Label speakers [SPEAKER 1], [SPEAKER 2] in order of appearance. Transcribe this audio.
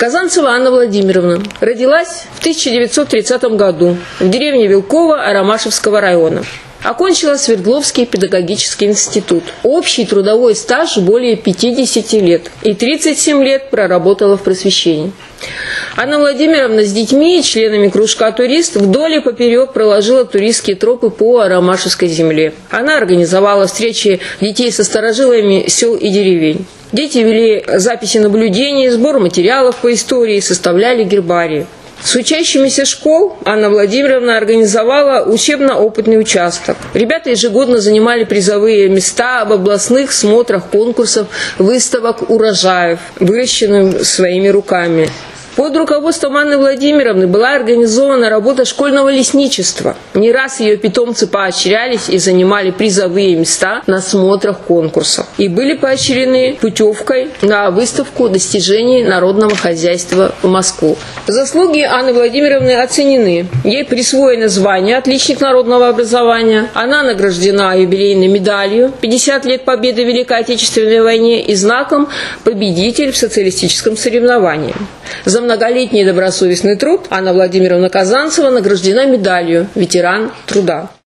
[SPEAKER 1] Казанцева Анна Владимировна родилась в 1930 году в деревне Вилково Аромашевского района. Окончила Свердловский педагогический институт. Общий трудовой стаж более 50 лет и 37 лет проработала в просвещении. Анна Владимировна с детьми и членами кружка «Турист» вдоль и поперек проложила туристские тропы по Аромашевской земле. Она организовала встречи детей со старожилами сел и деревень. Дети вели записи наблюдений, сбор материалов по истории, составляли гербарии. С учащимися школ Анна Владимировна организовала учебно-опытный участок. Ребята ежегодно занимали призовые места в областных смотрах, конкурсах, выставок урожаев, выращенных своими руками. Под руководством Анны Владимировны была организована работа школьного лесничества. Не раз ее питомцы поощрялись и занимали призовые места на смотрах, конкурсах. И были поощрены путевкой на выставку достижений народного хозяйства в Москву. Заслуги Анны Владимировны оценены. Ей присвоено звание «Отличник народного образования». Она награждена юбилейной медалью «50 лет победы в Великой Отечественной войне» и знаком «Победитель в социалистическом соревновании». За многолетний добросовестный труд Анна Владимировна Казанцева награждена медалью «Ветеран труда».